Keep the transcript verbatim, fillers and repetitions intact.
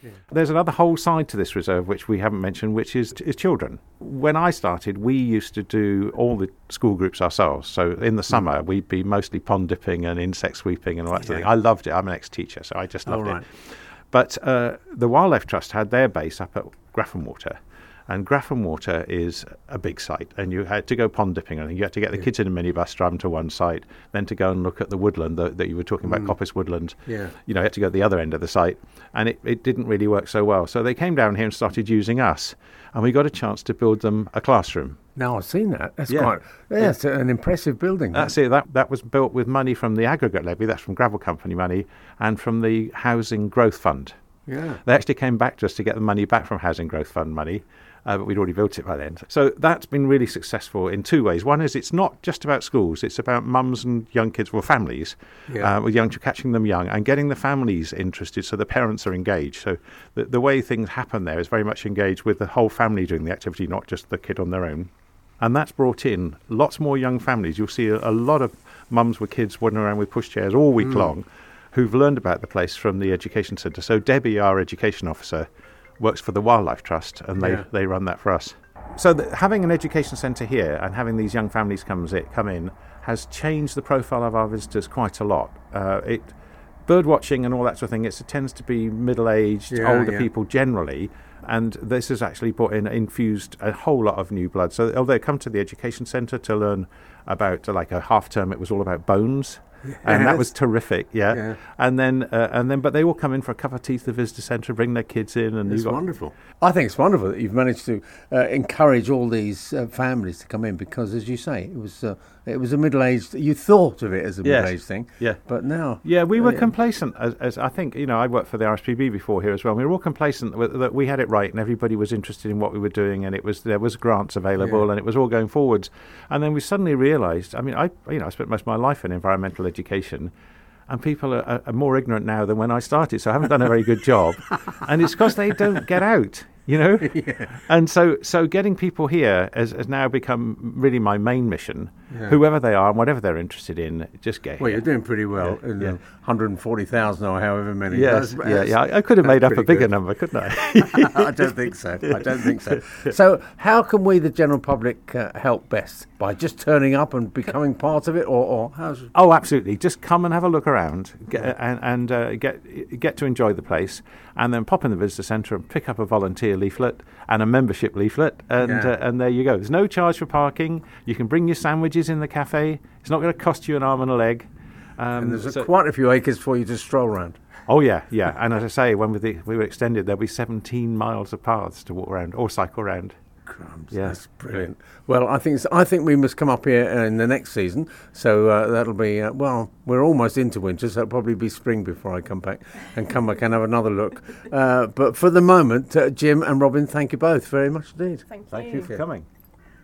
Yeah. There's another whole side to this reserve which we haven't mentioned, which is, is children. When I started, we used to do all the school groups ourselves. So in the summer, mm. we'd be mostly pond dipping and insect sweeping and all that yeah. sort of thing. I loved it. I'm an ex-teacher, so I just loved oh, right. it. But uh, the Wildlife Trust had their base up at Grafham Water. And Grafham Water is a big site, and you had to go pond dipping, and you had to get the yeah. kids in a minibus, drive them to one site, then to go and look at the woodland that, that you were talking about, mm. Coppice Woodland. Yeah. You know, you had to go to the other end of the site, and it, it didn't really work so well. So they came down here and started using us, and we got a chance to build them a classroom. Now I've seen that. That's yeah. quite. Yeah, yeah. It's an impressive building. That's it. That that was built with money from the aggregate levy. That's from Gravel Company money, and from the Housing Growth Fund. Yeah. They actually came back to us to get the money back from Housing Growth Fund money. Uh, but we'd already built it by then. So that's been really successful in two ways. One is it's not just about schools, it's about mums and young kids, well, families, yeah. uh, with young, catching them young and getting the families interested so the parents are engaged. So the, the way things happen there is very much engaged with the whole family doing the activity, not just the kid on their own. And that's brought in lots more young families. You'll see a, a lot of mums with kids wandering around with pushchairs all week mm. long who've learned about the place from the education centre. So Debbie, our education officer, works for the Wildlife Trust, and they, yeah. they run that for us. So the, having an education centre here and having these young families comes it, come in has changed the profile of our visitors quite a lot. Uh, it bird watching and all that sort of thing, it's, it tends to be middle-aged, yeah, older yeah. people generally, and this has actually brought in, infused a whole lot of new blood. So they'll come to the education centre to learn about, like a half term, it was all about bones. Yes. And that was terrific, yeah. yeah. And then, uh, and then, but they all come in for a cup of tea to the visitor centre, bring their kids in, and it's got wonderful. I think it's wonderful that you've managed to uh, encourage all these uh, families to come in, because, as you say, it was uh, it was a middle-aged. You thought of it as a yes. middle-aged thing, yeah. But now, yeah, we were uh, complacent. As, as I think, you know, I worked for the R S P B before here as well. We were all complacent that, that we had it right, and everybody was interested in what we were doing, and it was there was grants available, yeah. and it was all going forwards. And then we suddenly realised. I mean, I you know I spent most of my life in environmental education. And people are, are more ignorant now than when I started, so I haven't done a very good job. And it's because they don't get out, you know? Yeah. And so so getting people here has, has now become really my main mission. Yeah. Whoever they are and whatever they're interested in, just get well, here. You're doing pretty well. Yeah, in yeah. one hundred forty thousand or however many. Yes, that's, yeah, that's, yeah. I could have made up a bigger good. number, couldn't I? I don't think so. I don't think so. So how can we, the general public, uh, help best? By just turning up and becoming part of it, or, or how's it? Oh, absolutely. Just come and have a look around, get, and, and uh, get get to enjoy the place, and then pop in the visitor centre and pick up a volunteer leaflet and a membership leaflet, and yeah. uh, and there you go. There's no charge for parking. You can bring your sandwiches in the cafe. It's not going to cost you an arm and a leg. Um, and there's so a, quite a few acres for you to stroll around. Oh yeah, yeah. And as I say, when we, the, we were extended, there'll be seventeen miles of paths to walk around or cycle around. Crumbs, yeah. That's brilliant. Well, I think it's, I think we must come up here uh, in the next season. So uh, that'll be uh, well, we're almost into winter, so it'll probably be spring before I come back and come back and have another look. Uh, but for the moment, uh, Jim and Robin, thank you both very much indeed. Thank you. Thank you for coming.